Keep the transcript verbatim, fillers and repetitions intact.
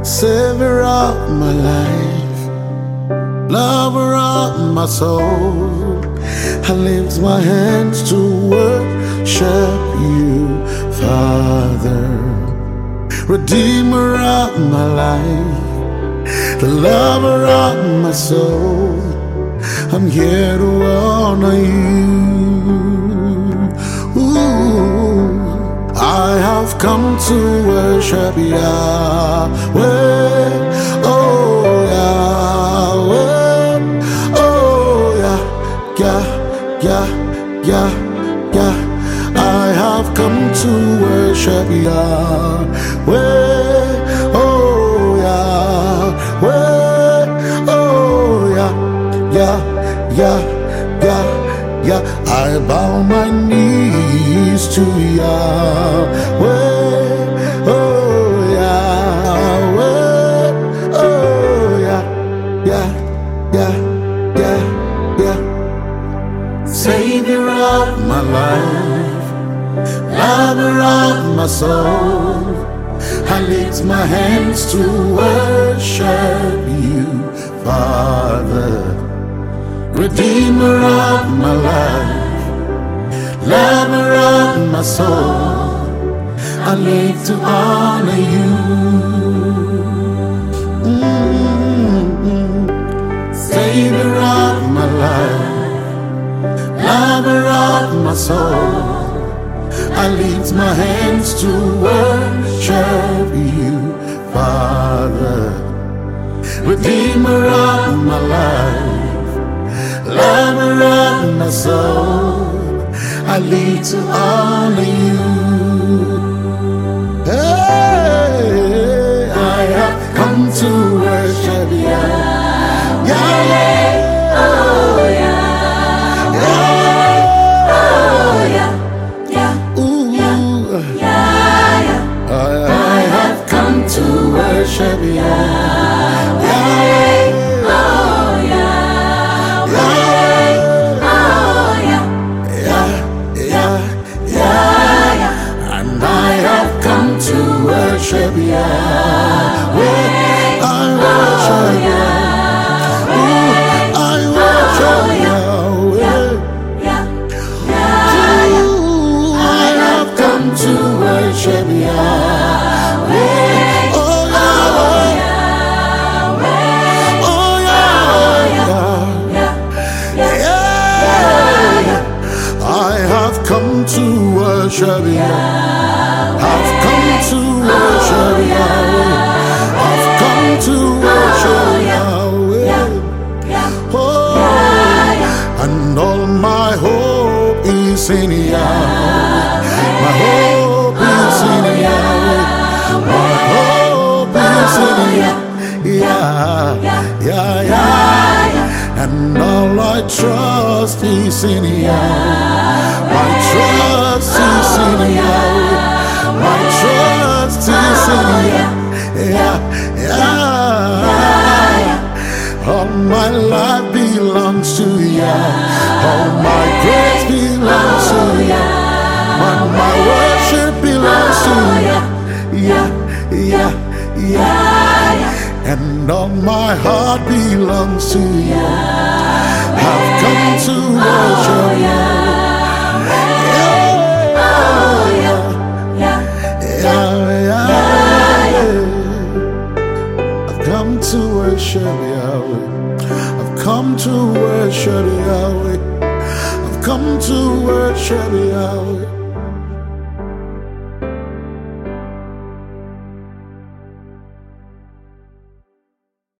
Savior of my life, lover of my soul. I lift my hands to worship you, Father. Redeemer of my life, the lover of my soul. I'm here to honor you. Ooh, I have come to worship Yahweh. Oh, Yahweh. Oh, yeah, yeah, yeah, yeah, yeah. I have come to worship Yahweh. Oh, Yahweh. Oh, yeah, yeah, yeah, yeah, yeah. I bow my knees to Yahweh. Oh, Yahweh. Oh, yeah, yeah, yeah, yeah, yeah. Savior of my life, lover of my soul. I lift my hands to worship you, Father. Redeemer of my life, lover of my soul. I live to honor you. Mm-hmm. Savior of my life, lover of my soul. I lift my hands to worship you, Father. Redeemer of my life, lover of my soul. I live to honor you. Hey, I have come to worship you, Yahweh. Oh yeah, oh yeah, yeah, Ooh, yeah, yeah. I, I have come to worship you, Yahweh. Oh yeah, oh yeah, yeah, yeah, yeah. And I have come to worship Yahweh. I worship Yahweh. I worship Yahweh. yeah, yeah. Ooh, I have come to worship Yahweh. Oh Yahweh. Oh Yahweh. Yeah. I have come to worship Yahweh. I've come to worship Yahweh. I've come to worship Yahweh. Oh, and all my hope is in Yahweh. My hope is in Yahweh. My hope is in Yahweh. Yeah, yeah, yeah. And all I trust is in Yahweh. My trust is in Yahweh. My trust is in Yahweh. Yeah, yeah. All my life belongs to Yah. All my praise belongs to Yah. All my worship belongs to Yah. Yeah, yeah, yeah. And all my heart belongs to Yah. I've come to worship Yah. I've come to worship Yahweh. I've come to worship Yahweh. I've come to worship Yahweh.